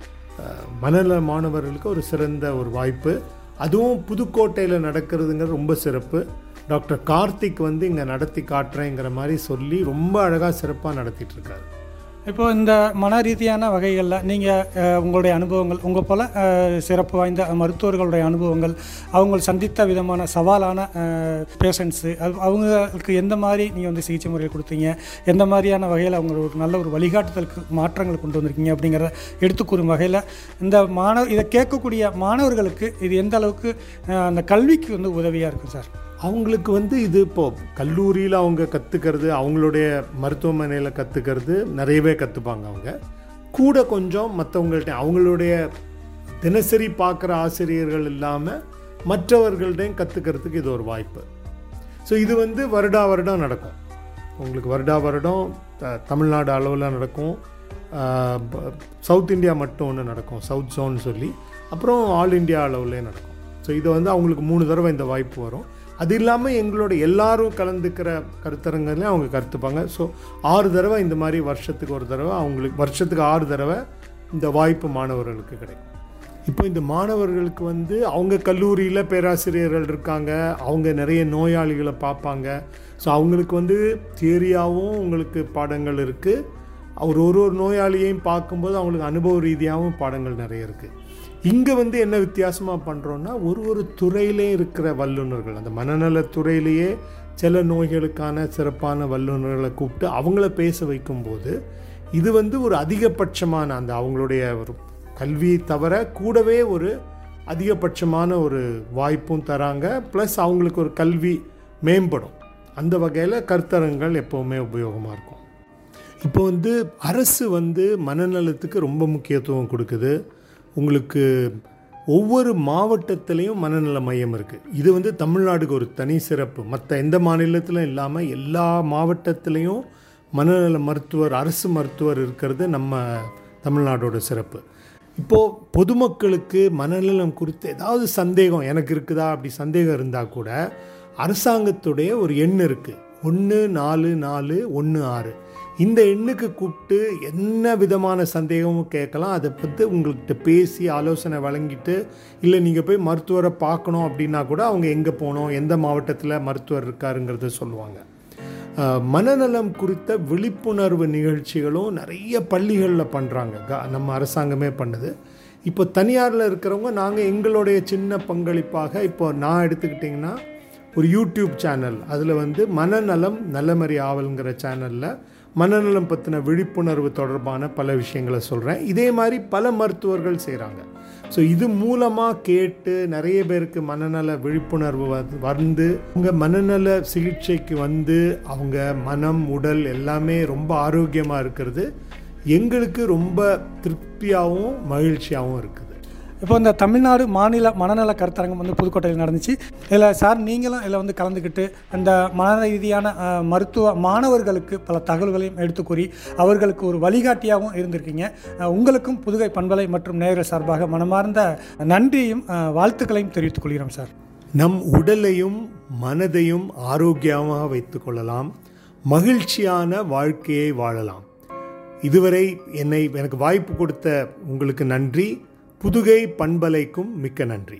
மனநல மாணவர்களுக்கு ஒரு சிறந்த ஒரு வாய்ப்பு. அதுவும் புதுக்கோட்டையில் நடக்கிறதுங்கிறது ரொம்ப சிறப்பு. டாக்டர் கார்த்திக் இங்கே நடத்தி காட்டுறேங்கிற மாதிரி சொல்லி ரொம்ப அழகாக சிறப்பாக நடத்திட்டுருக்காரு. இப்போ இந்த மன ரீதியான வகைகளில் நீங்கள் உங்களுடைய அனுபவங்கள், உங்கள் போல் சிறப்பு வாய்ந்த மருத்துவர்களுடைய அனுபவங்கள், அவங்க சந்தித்த விதமான சவாலான பேஷண்ட்ஸு, அவங்களுக்கு எந்த மாதிரி நீங்கள் சிகிச்சை முறையை கொடுத்தீங்க, எந்த மாதிரியான வகையில் அவங்க ஒரு நல்ல ஒரு வழிகாட்டுதலுக்கு மாற்றங்கள் கொண்டு வந்திருக்கீங்க அப்படிங்கிறத எடுத்துக்கூறும் வகையில் இந்த இதை கேட்கக்கூடிய மாணவர்களுக்கு இது எந்த அளவுக்கு அந்த கல்விக்கு உதவியாக இருக்கும் சார்? அவங்களுக்கு இது இப்போது கல்லூரியில் அவங்க கற்றுக்கிறது, அவங்களுடைய மருத்துவமனையில் கற்றுக்கிறது நிறையவே கற்றுப்பாங்க. அவங்க கூட கொஞ்சம் மற்றவங்கள்ட்ட அவங்களுடைய தினசரி பார்க்குற ஆசிரியர்கள் இல்லாமல் மற்றவர்கள்ட்டையும் கற்றுக்கிறதுக்கு இது ஒரு வாய்ப்பு. ஸோ இது வருடம் நடக்கும். உங்களுக்கு வருடம் தமிழ்நாடு அளவில் நடக்கும். சவுத் இந்தியா மட்டும் ஒன்று நடக்கும், சவுத் ஜோன் சொல்லி. அப்புறம் ஆல் இண்டியா அளவுலேயே நடக்கும். ஸோ இது அவங்களுக்கு 3 தடவை இந்த வாய்ப்பு வரும். அது இல்லாமல் எங்களோட எல்லாரும் கலந்துக்கிற கருத்தரங்களையும் அவங்க கற்றுப்பாங்க. ஸோ 6 தடவை இந்த மாதிரி வருஷத்துக்கு ஒரு தடவை, அவங்களுக்கு வருஷத்துக்கு 6 தடவை இந்த வாய்ப்பு மாணவர்களுக்கு கிடைக்கும். இப்போ இந்த மாணவர்களுக்கு அவங்க கல்லூரியில் பேராசிரியர்கள் இருக்காங்க, அவங்க நிறைய நோயாளிகளை பார்ப்பாங்க. ஸோ அவங்களுக்கு தியரியாகவும் உங்களுக்கு பாடங்கள் இருக்குது. ஒரு நோயாளியையும் பார்க்கும்போது அவங்களுக்கு அனுபவ ரீதியாகவும் பாடங்கள் நிறைய இருக்குது. இங்கே என்ன வித்தியாசமாக பண்ணுறோன்னா, ஒரு துறையிலே இருக்கிற வல்லுநர்கள், அந்த மனநல துறையிலேயே சில நோய்களுக்கான சிறப்பான வல்லுநர்களை கூப்பிட்டு அவங்கள பேச வைக்கும்போது இது ஒரு அதிகபட்சமான அந்த அவங்களுடைய ஒரு கல்வியை தவிர கூடவே ஒரு அதிகபட்சமான ஒரு வாய்ப்பும் தராங்க. ப்ளஸ் அவங்களுக்கு ஒரு கல்வி மேம்படும். அந்த வகையில் கருத்தரங்கள் எப்போவுமே உபயோகமாக இருக்கும். இப்போ அரசு மனநலத்துக்கு ரொம்ப முக்கியத்துவம் கொடுக்குது. உங்களுக்கு ஒவ்வொரு மாவட்டத்திலையும் மனநல மையம் இருக்குது. இது தமிழ்நாடுக்கு ஒரு தனி சிறப்பு. மற்ற எந்த மாநிலத்திலும் இல்லாமல் எல்லா மாவட்டத்திலையும் மனநல மருத்துவர், அரசு மருத்துவர் இருக்கிறது நம்ம தமிழ்நாடோட சிறப்பு. இப்போது பொதுமக்களுக்கு மனநலம் குறித்து ஏதாவது சந்தேகம் எனக்கு இருக்குதா அப்படி சந்தேகம் இருந்தால் கூட அரசாங்கத்துடைய ஒரு எண் இருக்குது, 144416. இந்த எண்ணுக்கு கூப்பிட்டு என்ன விதமான சந்தேகமும் கேட்கலாம். அதை பற்றி உங்கள்கிட்ட பேசி ஆலோசனை வழங்கிட்டு, இல்லை நீங்கள் போய் மருத்துவரை பார்க்கணும் அப்படின்னா கூட அவங்க எங்கே போகணும், எந்த மாவட்டத்தில் மருத்துவர் இருக்காருங்கிறத சொல்லுவாங்க. மனநலம் குறித்த விழிப்புணர்வு நிகழ்ச்சிகளும் நிறைய பள்ளிகளில் பண்ணுறாங்க, நம்ம அரசாங்கமே பண்ணுது. இப்போ தனியாரில் இருக்கிறவங்க நாங்கள் எங்களுடைய சின்ன பங்களிப்பாக, இப்போ நான் எடுத்துக்கிட்டிங்கன்னா ஒரு யூடியூப் சேனல், அதில் வந்து மனநலம் நலமறி ஆவல்ங்கிற சேனலில் மனநலம் பற்றின விழிப்புணர்வு தொடர்பான பல விஷயங்களை சொல்கிறேன். இதே மாதிரி பல மருத்துவர்கள் செய்கிறாங்க. ஸோ இது மூலமாக கேட்டு நிறைய பேருக்கு மனநல விழிப்புணர்வு வந்து அவங்க மனநல சிகிச்சைக்கு வந்து அவங்க மனம் உடல் எல்லாமே ரொம்ப ஆரோக்கியமாக இருக்கிறது எங்களுக்கு ரொம்ப திருப்தியாகவும் மகிழ்ச்சியாகவும் இருக்குது. இப்போ இந்த தமிழ்நாடு மாநில மனநல கருத்தரங்கம் வந்து புதுக்கோட்டையில் நடந்துச்சு. இதில் சார் நீங்களும் இதில் வந்து கலந்துக்கிட்டு அந்த மன ரீதியான மருத்துவ மாணவர்களுக்கு பல தகவல்களையும் எடுத்துக்கூறி அவர்களுக்கு ஒரு வழிகாட்டியாகவும் இருந்திருக்கீங்க. உங்களுக்கும் புதுகை பண்பலை மற்றும் நேயர்கள் சார்பாக மனமார்ந்த நன்றியையும் வாழ்த்துக்களையும் தெரிவித்துக் கொள்கிறோம் சார். நம் உடலையும் மனதையும் ஆரோக்கியமாக வைத்துக் கொள்ளலாம், மகிழ்ச்சியான வாழ்க்கையை வாழலாம். இதுவரை எனக்கு வாய்ப்பு கொடுத்த உங்களுக்கு நன்றி. புதுகை பண்பலைக்கும் மிக்க நன்றி.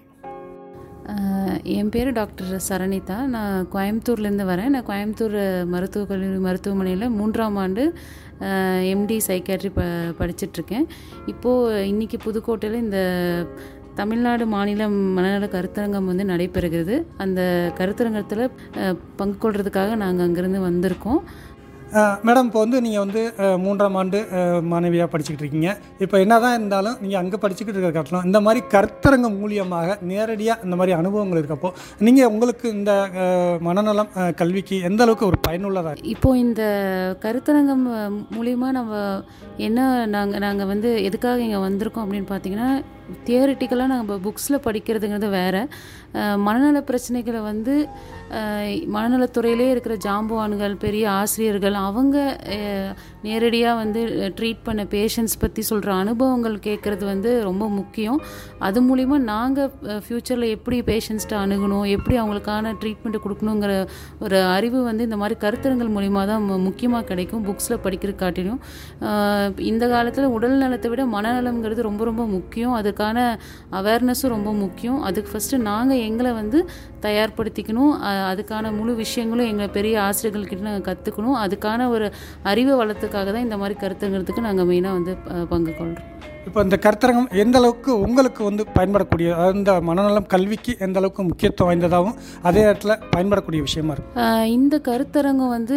என் பேர் டாக்டர் சரணிதா. நான் கோயம்புத்தூர்லேருந்து வரேன். நான் கோயம்புத்தூர் மருத்துவக் கல்லூரி மருத்துவமனையில் 3ஆம் ஆண்டு எம்டி சைக்காட்ரி படிச்சிட்ருக்கேன். இப்போது இன்றைக்கி புதுக்கோட்டையில் இந்த தமிழ்நாடு மாநில மனநல கருத்தரங்கம் வந்து நடைபெறுகிறது. அந்த கருத்தரங்கத்தில் பங்கு கொள்றதுக்காக நாங்கள் அங்கேருந்து வந்திருக்கோம். மேடம், இப்போ வந்து நீங்கள் வந்து 3ஆம் ஆண்டு மாணவியாக படிச்சுக்கிட்டு இருக்கீங்க. இப்போ என்ன தான் இருந்தாலும் நீங்கள் அங்கே படிச்சுக்கிட்டு இருக்கிற காட்டலாம் இந்த மாதிரி கருத்தரங்கம் மூலியமாக நேரடியாக இந்த மாதிரி அனுபவங்கள் இருக்கப்போ நீங்கள் உங்களுக்கு இந்த மனநலம் கல்விக்கு எந்த அளவுக்கு ஒரு பயனுள்ளதாக? இப்போது இந்த கருத்தரங்கம் மூலிமா நம்ம என்ன நாங்கள் வந்து எதுக்காக இங்கே வந்திருக்கோம் அப்படின்னு பார்த்தீங்கன்னா, தியரிட்டிக்கலாக நம்ம புக்ஸில் படிக்கிறதுங்கிறது வேறு. மனநல பிரச்சனைகளை வந்து மனநலத்துறையிலே இருக்கிற ஜாம்பவான்கள், பெரிய ஆசிரியர்கள், அவங்க நேரடியாக வந்து ட்ரீட் பண்ண பேஷண்ட்ஸ் பற்றி சொல்கிற அனுபவங்கள் கேட்குறது வந்து ரொம்ப முக்கியம். அது மூலிமா நாங்கள் ஃப்யூச்சரில் எப்படி பேஷண்ட்ஸ்கிட்ட அணுகணும், எப்படி அவங்களுக்கான ட்ரீட்மெண்ட்டு கொடுக்கணுங்கிற ஒரு அறிவு வந்து இந்த மாதிரி கருத்தரங்கள் மூலிமா தான் முக்கியமாக கிடைக்கும், புக்ஸில் படிக்கிற காட்டிலும். இந்த காலத்தில் உடல் நலத்தை விட மனநலம்ங்கிறது ரொம்ப ரொம்ப முக்கியம். அதுக்கான அவேர்னஸும் ரொம்ப முக்கியம். அதுக்கு ஃபஸ்ட்டு நாங்கள் எங்களை வந்து தயார்படுத்திக்கணும். அதுக்கான முழு விஷயங்களும் எங்கள் பெரிய ஆசிரியர்கள்கிட்ட நாங்கள் கற்றுக்கணும். அதுக்கான ஒரு அறிவை வளர்த்துக்காக தான் இந்த மாதிரி கருத்தரங்கத்துக்கு நாங்கள் மெயினாக வந்து பங்கு கொள்கிறோம். இப்போ இந்த கருத்தரங்கம் எந்த அளவுக்கு உங்களுக்கு வந்து பயன்படக்கூடிய, இந்த மனநலம் கல்விக்கு எந்த அளவுக்கு முக்கியத்துவம் வாய்ந்ததாகவும் அதே இடத்துல பயன்படக்கூடிய விஷயமா இருக்கு? இந்த கருத்தரங்கம் வந்து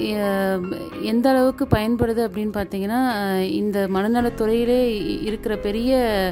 எந்த அளவுக்கு பயன்படுது அப்படின்னு பார்த்தீங்கன்னா, இந்த மனநலத்துறையிலே இருக்கிற பெரிய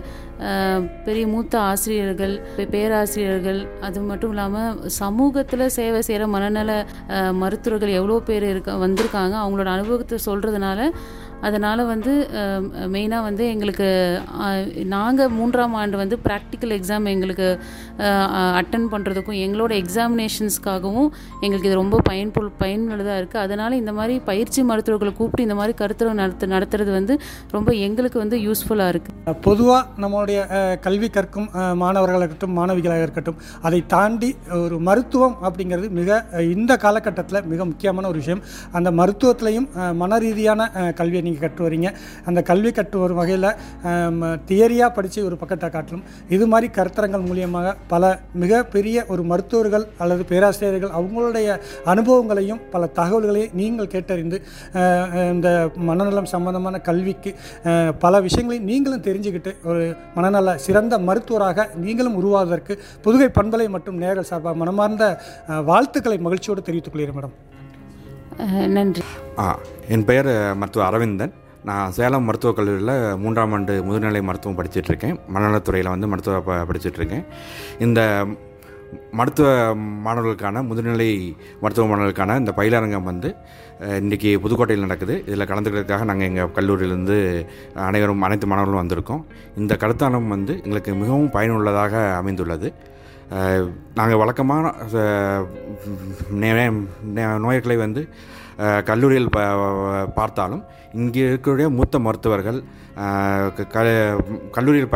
மூத்த ஆசிரியர்கள், பேராசிரியர்கள், அது மட்டும் இல்லாமல் சமூகத்தில் சேவை செய்கிற மனநல மருத்துவர்கள் எவ்வளோ பேர் வந்திருக்காங்க. அவங்களோட அனுபவத்தை சொல்கிறதுனால அதனால் வந்து மெயினாக வந்து எங்களுக்கு நாங்கள் 3ஆம் ஆண்டு வந்து ப்ராக்டிக்கல் எக்ஸாம் எங்களுக்கு அட்டன் பண்ணுறதுக்கும் எங்களோட எக்ஸாமினேஷன்ஸ்க்காகவும் எங்களுக்கு இது ரொம்ப பயனுள்ளதாக இருக்குது. அதனால் இந்த மாதிரி பயிற்சி மருத்துவர்களை கூப்பிட்டு இந்த மாதிரி கருத்தரங்கம் நடத்துறது வந்து ரொம்ப எங்களுக்கு வந்து யூஸ்ஃபுல்லாக இருக்குது. பொதுவாக நம்மளுடைய கல்வி கற்கும் மாணவர்களாக இருக்கட்டும், மாணவிகளாக இருக்கட்டும், அதை தாண்டி ஒரு மருத்துவம் அப்படிங்கிறது இந்த காலகட்டத்தில் மிக முக்கியமான ஒரு விஷயம். அந்த மருத்துவத்திலையும் மன ரீதியான கல்வியை நீங்கள் கற்று வரீங்க. அந்த கல்வி கற்று வரும் வகையில் தியரியாக படித்து ஒரு பக்கத்தை காட்டிலும் இது மாதிரி கருத்தரங்கள் மூலியமாக பல மிகப்பெரிய ஒரு மருத்துவர்கள் அல்லது பேராசிரியர்கள் அவங்களுடைய அனுபவங்களையும் பல தகவல்களையும் நீங்கள் கேட்டறிந்து இந்த மனநலம் சம்பந்தமான கல்விக்கு பல விஷயங்களையும் நீங்களும் தெரிஞ்சுக்கிட்டு ஒரு மனநல சிறந்த மருத்துவராக நீங்களும் உருவாவதற்கு புதுகை பண்பலை மற்றும் நேயர்கள் சார்பாக மனமார்ந்த வாழ்த்துக்களை மகிழ்ச்சியோடு தெரிவித்துக் கொள்கிறேன் மேடம். நன்றி. என் பெயர் மருத்துவர் அரவிந்தன். நான் சேலம் மருத்துவக் கல்லூரியில் 3ஆம் ஆண்டு முதுநிலை மருத்துவம் படிச்சுட்ருக்கேன். மனநலத்துறையில் வந்து மருத்துவ படிச்சுட்ருக்கேன். இந்த மருத்துவ மாணவர்களுக்கான முதுநிலை மருத்துவ மாணவர்களுக்கான இந்த பயிலரங்கம் வந்து இன்றைக்கி புதுக்கோட்டையில் நடக்குது. இதில் கலந்துக்கிறதுக்காக நாங்கள் எங்கள் கல்லூரியிலேருந்து அனைத்து மாணவர்களும் வந்திருக்கோம். இந்த கருத்தரங்கம் வந்து எங்களுக்கு மிகவும் பயனுள்ளதாக அமைந்துள்ளது. நாங்கள் வழக்கமான நோய்களை வந்து கல்லூரியில் பார்த்தாலும் இங்கே இருக்கக்கூடிய மூத்த மருத்துவர்கள் கல்லூரியில்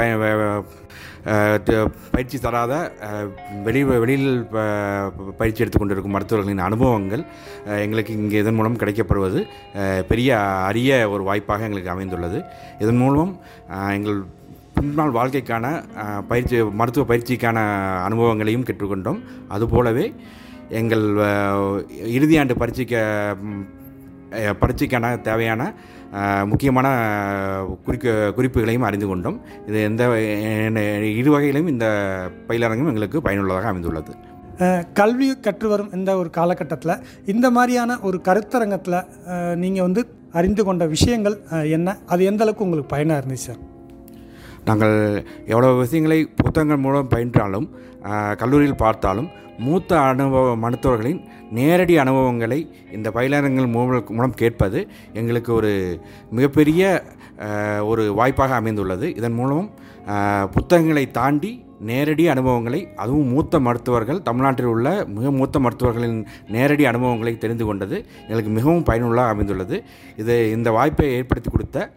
பயிற்சி தராத வெளியில் பயிற்சி எடுத்துக்கொண்டிருக்கும் மருத்துவர்களின் அனுபவங்கள் எங்களுக்கு இங்கே இதன் மூலம் கிடைக்கப்படுவது பெரிய அரிய ஒரு வாய்ப்பாக எங்களுக்கு அமைந்துள்ளது. இதன் மூலம் எங்கள் பின்னால் வாழ்க்கைக்கான மருத்துவ பயிற்சிக்கான அனுபவங்களையும் பெற்றுக்கொண்டோம். அதுபோலவே எங்கள் இறுதியாண்டு பரீட்சைக்கான தேவையான முக்கியமான குறிப்புகளையும் அறிந்து கொண்டோம். இது இரு வகையிலும் இந்த பயிலரங்கம் எங்களுக்கு பயனுள்ளதாக அமைந்துள்ளது. கல்வி கற்று வரும் இந்த ஒரு காலகட்டத்தில் இந்த மாதிரியான ஒரு கருத்தரங்கத்தில் நீங்கள் அறிந்து கொண்ட விஷயங்கள் என்ன, அது எந்த அளவுக்கு உங்களுக்கு பயனாக இருந்துச்சு சார்? நாங்கள் எவ்வளோ விஷயங்களை புத்தகங்கள் மூலம் பயின்றாலும் கல்லூரியில் பார்த்தாலும் மூத்த மருத்துவர்களின் நேரடி அனுபவங்களை இந்த பயிலரங்கள் மூலம் கேட்பது எங்களுக்கு ஒரு மிகப்பெரிய ஒரு வாய்ப்பாக அமைந்துள்ளது. இதன் மூலம் புத்தகங்களை தாண்டி நேரடி அனுபவங்களை, அதுவும் மூத்த மருத்துவர்கள், தமிழ்நாட்டில் உள்ள மிக மூத்த மருத்துவர்களின் நேரடி அனுபவங்களை தெரிந்து கொண்டது எங்களுக்கு மிகவும் பயனுள்ளதாக அமைந்துள்ளது. இந்த வாய்ப்பை ஏற்படுத்தி கொடுத்த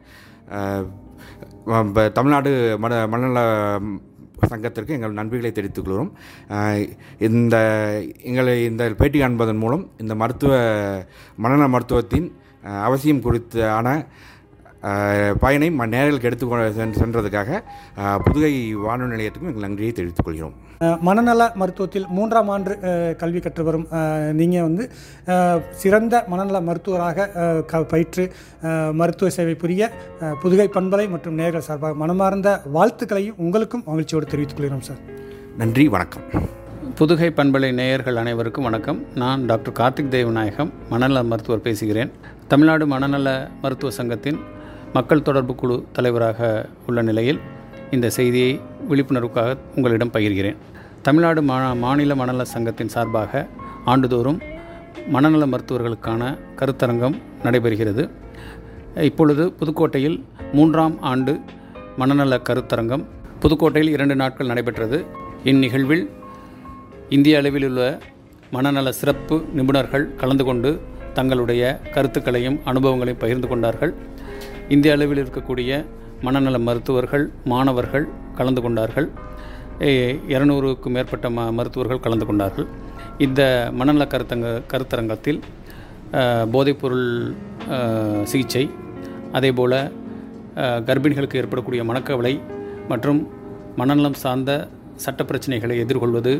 தமிழ்நாடு மனநல சங்கத்திற்கு எங்கள் நன்றிகளை தெரிவித்துக் கொள்கிறோம். இந்த பேட்டி காண்பதன் மூலம் இந்த மனநல மருத்துவத்தின் அவசியம் குறித்தான பயனை நேரலுக்கு எடுத்து சென்றதுக்காக புதுகை வானொலி நிலையத்துக்கும் எங்கள் நன்றியை தெரிவித்துக் கொள்கிறோம். மனநல மருத்துவத்தில் 3ஆம் ஆண்டு கல்வி கற்று வரும் நீங்கள் சிறந்த மனநல மருத்துவராக பயிற்று மருத்துவ சேவை புரிய புதுகை பண்பலை மற்றும் நேயர்கள் சார்பாக மனமார்ந்த வாழ்த்துக்களையும் உங்களுக்கும் மகிழ்ச்சியோடு தெரிவித்துக் கொள்கிறோம் சார். நன்றி, வணக்கம். புதுகை பண்பலை நேயர்கள் அனைவருக்கும் வணக்கம். நான் டாக்டர் கார்த்திக் தேவநாயகம், மனநல மருத்துவர் பேசுகிறேன். தமிழ்நாடு மனநல மருத்துவ சங்கத்தின் மக்கள் தொடர்பு குழு தலைவராக உள்ள நிலையில் இந்த செய்தியை விழிப்புணர்வுக்காக உங்களிடம் பகிர்கிறேன். தமிழ்நாடு மாநில மனநல சங்கத்தின் சார்பாக ஆண்டுதோறும் மனநல மருத்துவர்களுக்கான கருத்தரங்கம் நடைபெறுகிறது. இப்பொழுது புதுக்கோட்டையில் 3ஆம் ஆண்டு மனநல கருத்தரங்கம் புதுக்கோட்டையில் 2 நாட்கள் நடைபெற்றது. இந்நிகழ்வில் இந்திய அளவில் உள்ள மனநல சிறப்பு நிபுணர்கள் கலந்து கொண்டு தங்களுடைய கருத்துக்களையும் அனுபவங்களையும் பகிர்ந்து கொண்டார்கள். இந்திய அளவில் இருக்கக்கூடிய மனநல மருத்துவர்கள், மாணவர்கள் கலந்து கொண்டார்கள். 200க்கும் மேற்பட்ட மருத்துவர்கள் கலந்து கொண்டார்கள். இந்த மனநல கருத்தரங்கத்தில் போதைப்பொருள் சிகிச்சை, அதேபோல் கர்ப்பிணிகளுக்கு ஏற்படக்கூடிய மனக்கவலை மற்றும் மனநலம் சார்ந்த சட்ட பிரச்சனைகளை எதிர்கொள்வது,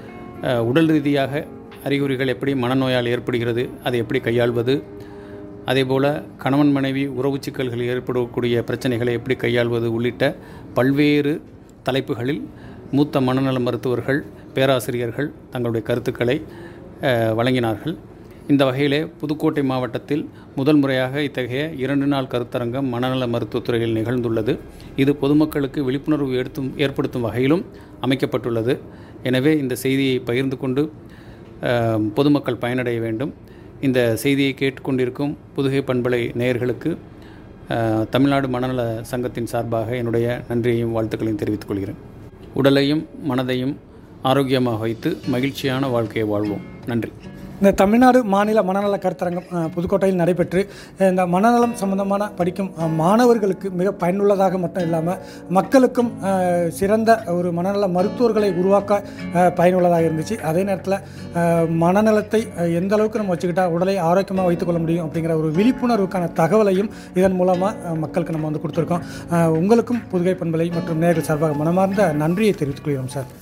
உடல் ரீதியாக அறிகுறிகள் எப்படி மனநோயால் ஏற்படுகிறது, அதை எப்படி கையாள்வது, அதேபோல் கணவன் மனைவி உறவு சிக்கல்கள் ஏற்படக்கூடிய பிரச்சனைகளை எப்படி கையாள்வது உள்ளிட்ட பல்வேறு தலைப்புகளில் மூத்த மனநல மருத்துவர்கள், பேராசிரியர்கள் தங்களுடைய கருத்துக்களை வழங்கினார்கள். இந்த வகையிலே புதுக்கோட்டை மாவட்டத்தில் முதல் முறையாக இத்தகைய 2 நாள் கருத்தரங்கம் மனநல மருத்துவத்துறையில் நிகழ்ந்துள்ளது. இது பொதுமக்களுக்கு விழிப்புணர்வு ஏற்படுத்தும் வகையிலும் அமைக்கப்பட்டுள்ளது. எனவே இந்த செய்தியை பகிர்ந்து கொண்டு பொதுமக்கள் பயனடைய வேண்டும். இந்த செய்தியை கேட்டுக்கொண்டிருக்கும் புதுகை பண்பலை நேயர்களுக்கு தமிழ்நாடு மனநல சங்கத்தின் சார்பாக என்னுடைய நன்றியையும் வாழ்த்துக்களையும் தெரிவித்துக் கொள்கிறேன். உடலையும் மனதையும் ஆரோக்கியமாக வைத்து மகிழ்ச்சியான வாழ்க்கையை வாழ்வோம். நன்றி. இந்த தமிழ்நாடு மாநில மனநல கருத்தரங்கம் புதுக்கோட்டையில் நடைபெற்று இந்த மனநலம் சம்பந்தமான படிக்கும் மாணவர்களுக்கு மிக பயனுள்ளதாக மட்டும் இல்லாமல் மக்களுக்கும் சிறந்த ஒரு மனநல மருத்துவர்களை உருவாக்க பயனுள்ளதாக இருந்துச்சு. அதே நேரத்தில் மனநலத்தை எந்த அளவுக்கு நம்ம வச்சுக்கிட்டால் உடலை ஆரோக்கியமாக வைத்துக்கொள்ள முடியும் அப்படிங்கிற ஒரு விழிப்புணர்வுக்கான தகவலையும் இதன் மூலமாக மக்களுக்கு நம்ம கொடுத்துருக்கோம். உங்களுக்கும் புதுகை பண்பலை மற்றும் நேயர்கள் சார்பாக மனமார்ந்த நன்றியை தெரிவித்துக் கொள்கிறோம் சார்.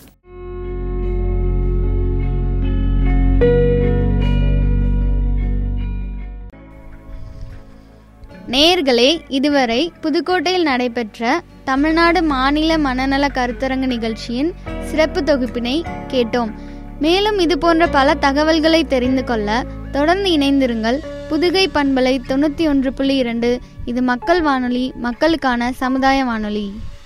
நேயர்களே, இதுவரை புதுக்கோட்டையில் நடைபெற்ற தமிழ்நாடு மாநில மனநல கருத்தரங்கு நிகழ்ச்சியின் சிறப்பு தொகுப்பினை கேட்டோம். மேலும் இது போன்ற பல தகவல்களை தெரிந்து கொள்ள தொடர்ந்து இணைந்திருங்கள். புதுகை பண்பலை 91.2. இது மக்கள் வானொலி, மக்களுக்கான சமுதாய வானொலி.